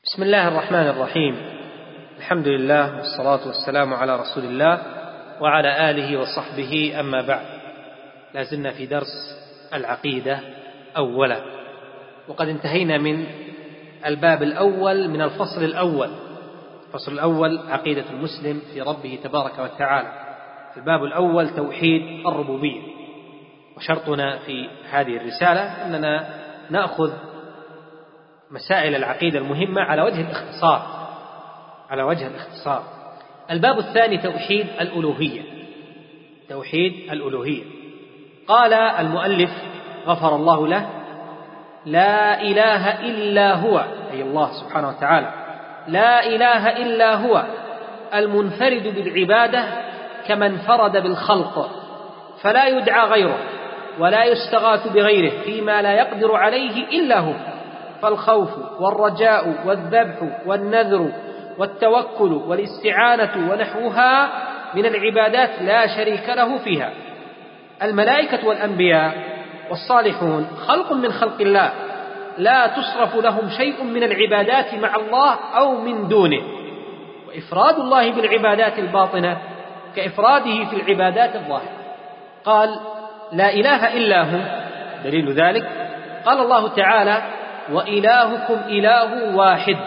بسم الله الرحمن الرحيم. الحمد لله والصلاة والسلام على رسول الله وعلى آله وصحبه، أما بعد. لازلنا في درس العقيدة أولا، وقد انتهينا من الباب الأول من الفصل الأول. الفصل الأول عقيدة المسلم في ربه تبارك وتعالى. الباب الأول توحيد الربوبية. وشرطنا في هذه الرسالة أننا نأخذ مسائل العقيدة المهمة على وجه الاختصار. الباب الثاني توحيد الألوهية. قال المؤلف غفر الله له: لا إله إلا هو، أي الله سبحانه وتعالى، لا إله إلا هو المنفرد بالعبادة كما انفرد بالخلق، فلا يدعى غيره ولا يستغاث بغيره فيما لا يقدر عليه إلا هو. فالخوف والرجاء والذبح والنذر والتوكل والاستعانة ونحوها من العبادات لا شريك له فيها. الملائكة والأنبياء والصالحون خلق من خلق الله، لا تصرف لهم شيء من العبادات مع الله أو من دونه، وإفراد الله بالعبادات الباطنة كإفراده في العبادات الظاهرة. قال: لا إله إلا هو. دليل ذلك قال الله تعالى: وإلهكم إله واحد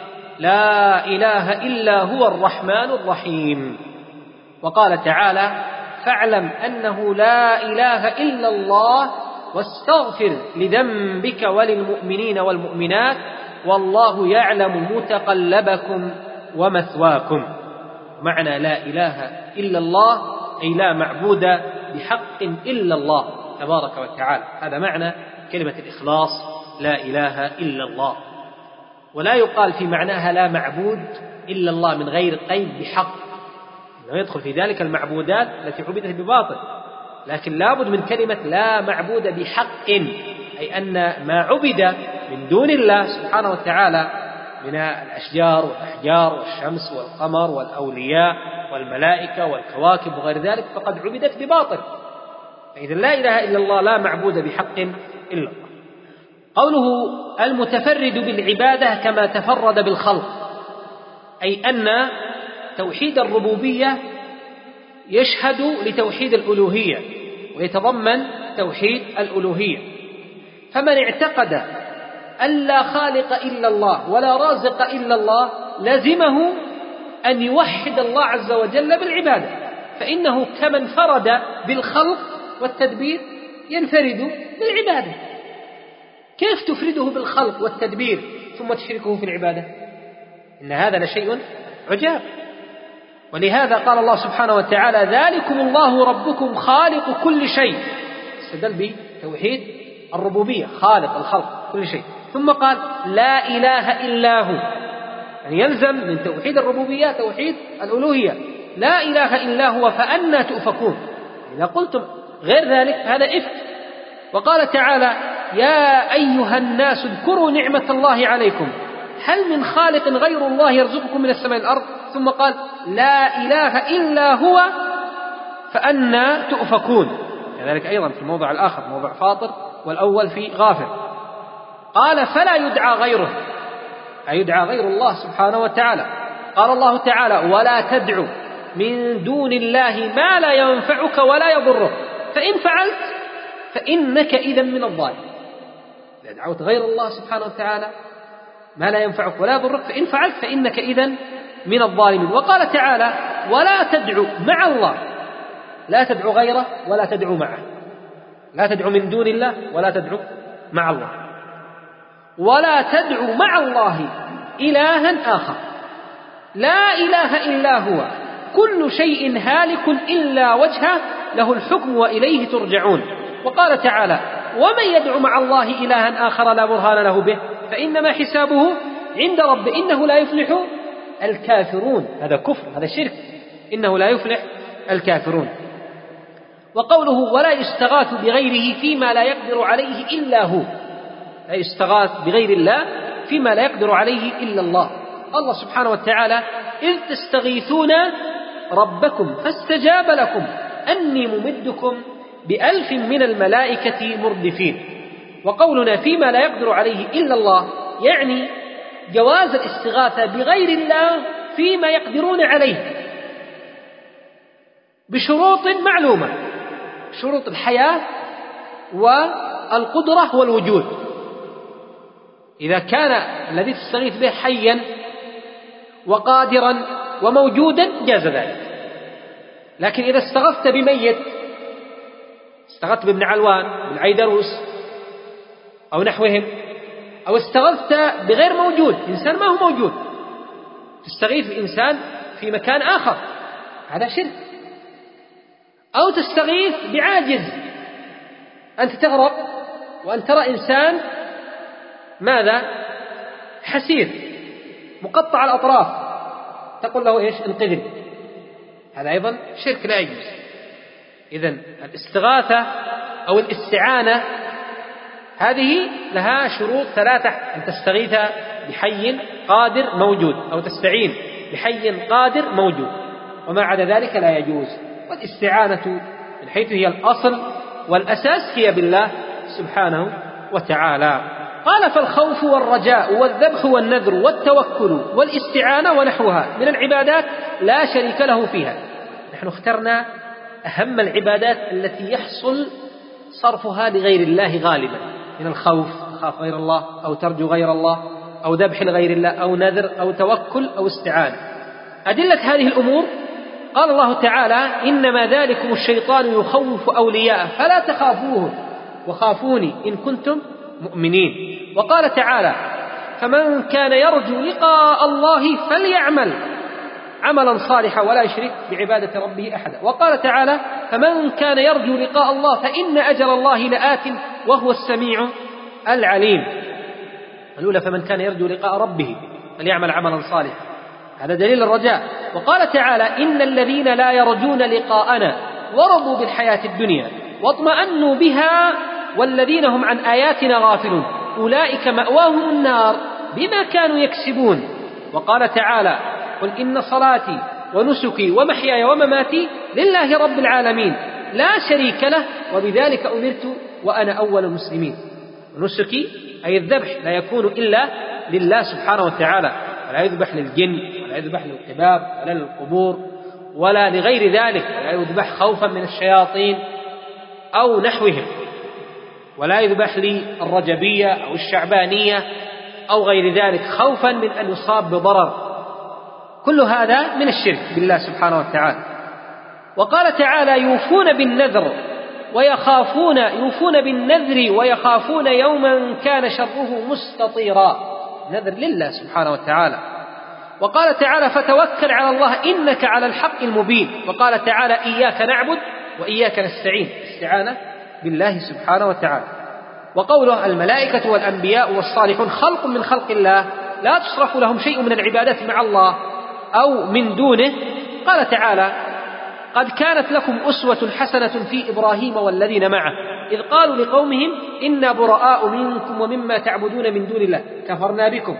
لا إله إلا هو الرحمن الرحيم. وقال تعالى: فاعلم أنه لا إله إلا الله واستغفر لذنبك وللمؤمنين والمؤمنات والله يعلم متقلبكم ومثواكم. معنى لا إله إلا الله أي لا معبود بحق إلا الله تبارك وتعالى. هذا معنى كلمة الإخلاص، لا إله إلا الله. ولا يقال في معناها لا معبود إلا الله من غير قيد بحق، إنه يدخل في ذلك المعبودات التي عبدت بباطل، لكن لابد من كلمة لا معبود بحق، أي أن ما عبد من دون الله سبحانه وتعالى من الأشجار والأحجار والشمس والقمر والأولياء والملائكة والكواكب وغير ذلك فقد عبدت بباطل. فإذا لا إله إلا الله لا معبود بحق إلا الله. قوله المتفرد بالعبادة كما تفرد بالخلق، أي أن توحيد الربوبية يشهد لتوحيد الألوهية ويتضمن توحيد الألوهية. فمن اعتقد أن لا خالق إلا الله ولا رازق إلا الله لزمه أن يوحد الله عز وجل بالعبادة، فإنه كما انفرد بالخلق والتدبير ينفرد بالعبادة. كيف تفرده بالخلق والتدبير ثم تشركه في العبادة؟ إن هذا لشيء عجاب. ولهذا قال الله سبحانه وتعالى: ذلكم الله ربكم خالق كل شيء. استدل بتوحيد الربوبية، خالق الخلق كل شيء. ثم قال: لا إله إلا هو، يعني يلزم من توحيد الربوبية توحيد الألوهية. لا إله إلا هو فأنى تؤفكون. إذا قلتم غير ذلك هذا إفك. وقال تعالى: يا أيها الناس اذكروا نعمة الله عليكم هل من خالق غير الله يرزقكم من السماء والأرض. ثم قال: لا إله إلا هو فأنى تؤفكون. كذلك أيضا في الموضع الآخر موضع فاطر، والأول في غافر. قال: فلا يدعى غيره، أي يدعى غير الله سبحانه وتعالى. قال الله تعالى: ولا تدعو من دون الله ما لا ينفعك ولا يضرك فإن فعلت فإنك إذا من الظالمين. إذا دعوت غير الله سبحانه وتعالى ما لا ينفعك ولا يضرك فإن فعلت فإنك إذا من الظالمين. وقال تعالى: ولا تدعو مع الله، لا تدعو غيره ولا تدعو معه، لا تدعو من دون الله ولا تدعو مع الله. ولا تدعو مع الله إلها آخر، لا إله إلا هو كل شيء هالك إلا وجهه له الحكم وإليه ترجعون. وقال تعالى: ومن يدعو مع الله إلها آخر لا برهان له به فإنما حسابه عند ربه إنه لا يفلح الكافرون. هذا كفر، هذا شرك، إنه لا يفلح الكافرون. وقوله: ولا يستغاث بغيره فيما لا يقدر عليه إلا هو، لا يستغاث بغير الله فيما لا يقدر عليه إلا الله. الله سبحانه وتعالى: إذ تستغيثون ربكم فاستجاب لكم أني ممدكم ب1000 من الملائكة مردفين. وقولنا فيما لا يقدر عليه إلا الله يعني جواز الاستغاثة بغير الله فيما يقدرون عليه بشروط معلومة، شروط الحياة والقدرة والوجود. إذا كان الذي تستغيث به حيا وقادرا وموجودا جاز ذلك. لكن إذا استغثت بميت، استغثت بابن علوان بالعيدروس أو نحوهم، أو استغثت بغير موجود، إنسان ما هو موجود، تستغيث بإنسان في مكان آخر، هذا شرك. أو تستغيث بعاجز، أنت تغرق وأن ترى إنسان ماذا؟ حسير مقطع الأطراف، تقول له إيش؟ انقذني، هذا أيضا شرك لا يجوز. إذن الاستغاثة أو الاستعانة هذه لها شروط ثلاثة: أن تستغيث بحي قادر موجود، أو تستعين بحي قادر موجود، وما عدا ذلك لا يجوز. والاستعانة من حيث هي الأصل والأساس هي بالله سبحانه وتعالى. قال: فالخوف والرجاء والذبح والنذر والتوكل والاستعانة ونحوها من العبادات لا شريك له فيها. نحن اخترنا أهم العبادات التي يحصل صرفها لغير الله غالبا، من الخوف، تخاف غير الله أو ترجو غير الله، أو ذبح لغير الله، أو نذر، أو توكل، أو استعانة. أدلة هذه الأمور قال الله تعالى: إنما ذلكم الشيطان يخوف أولياءه فلا تخافوه وخافوني إن كنتم مؤمنين. وقال تعالى: فمن كان يرجو لقاء الله فليعمل عملا صالحا ولا يشرك بعبادة ربه أحدا. وقال تعالى: فمن كان يرجو لقاء الله فإن أجل الله لآت وهو السميع العليم. الأولى فمن كان يرجو لقاء ربه فليعمل عملا صالحا، هذا دليل الرجاء. وقال تعالى: إن الذين لا يرجون لقاءنا ورضوا بالحياة الدنيا واطمأنوا بها والذين هم عن آياتنا غافلون أولئك مأواهم النار بما كانوا يكسبون. وقال تعالى: قل إن صلاتي ونسكي ومحياي ومماتي لله رب العالمين لا شريك له وبذلك أمرت وأنا أول المسلمين. ونسكي أي الذبح لا يكون إلا لله سبحانه وتعالى، ولا يذبح للجن ولا يذبح للقباب ولا للقبور ولا لغير ذلك، ولا يذبح خوفا من الشياطين أو نحوهم، ولا يذبح للرجبية أو الشعبانية أو غير ذلك خوفا من أن يصاب بضرر. كل هذا من الشرك بالله سبحانه وتعالى. وقال تعالى: يوفون بالنذر ويخافون يوما كان شره مستطيرا، نذر لله سبحانه وتعالى. وقال تعالى: فتوكل على الله إنك على الحق المبين. وقال تعالى: إياك نعبد وإياك نستعين، استعانة بالله سبحانه وتعالى. وقوله: الملائكة والأنبياء والصالحون خلق من خلق الله لا تصرف لهم شيء من العبادات مع الله أو من دونه. قال تعالى: قد كانت لكم أسوة حسنة في إبراهيم والذين معه إذ قالوا لقومهم إنا براء منكم ومما تعبدون من دون الله كفرنا بكم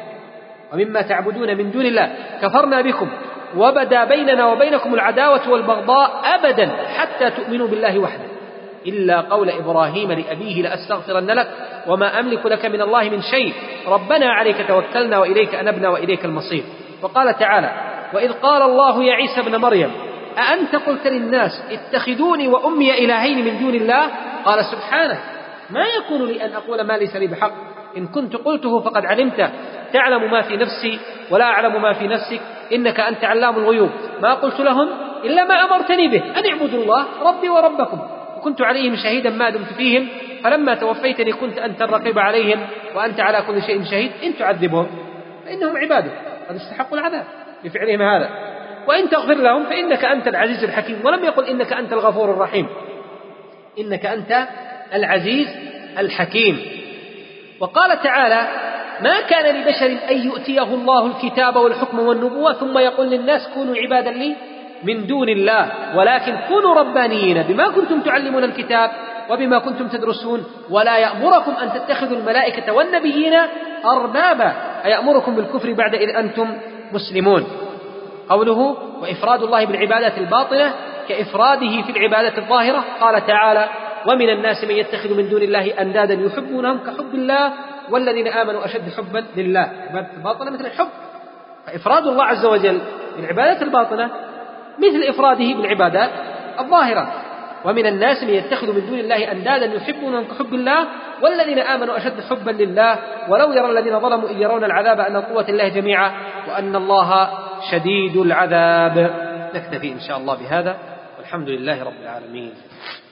كفرنا بكم وبدا بيننا وبينكم العداوة والبغضاء أبدا حتى تؤمنوا بالله وحده إلا قول إبراهيم لأبيه لأستغفرن لك وما أملك لك من الله من شيء ربنا عليك توكلنا وإليك أنبنا وإليك المصير. وقال تعالى: وإذ قال الله يا عيسى ابن مريم أأنت قلت للناس اتخذوني وأمي إلهين من دون الله قال سبحانه ما يكون لي أن أقول ما ليس لي بحق إن كنت قلته فقد علمته تعلم ما في نفسي ولا أعلم ما في نفسك إنك أنت علام الغيوب ما قلت لهم إلا ما أمرتني به أن اعبدوا الله ربي وربكم وكنت عليهم شهيدا ما دمت فيهم فلما توفيتني كنت أنت الرقيب عليهم وأنت على كل شيء شهيد إن تعذبهم فإنهم عبادك قد استحقوا العذاب بفعلهم هذا وإن تغفر لهم فإنك أنت العزيز الحكيم. ولم يقل إنك أنت الغفور الرحيم، إنك أنت العزيز الحكيم. وقال تعالى: ما كان لبشر أن يؤتيه الله الكتاب والحكم والنبوة ثم يقول للناس كونوا عبادا لي من دون الله ولكن كونوا ربانيين بما كنتم تعلمون الكتاب وبما كنتم تدرسون ولا يأمركم أن تتخذوا الملائكة والنبيين أربابا أيأمركم بالكفر بعد إذ أنتم مسلمون. قوله: وإفراد الله بالعبادات الباطنة كإفراده في العبادات الظاهرة. قال تعالى: ومن الناس من يتخذ من دون الله أندادا يحبونهم كحب الله والذين آمنوا أشد حبا لله. عبادة الباطنة مثل الحب، فإفراد الله عز وجل بالعبادات الباطنة مثل إفراده بالعبادات الظاهرة. ومن الناس من يتخذ من دون الله أندادا يحبونهم كحب الله والذين آمنوا أشد حبا لله ولو يرى الذين ظلموا إذ يرون العذاب أن قوة الله جميعا وأن الله شديد العذاب. نكتفي إن شاء الله بهذا والحمد لله رب العالمين.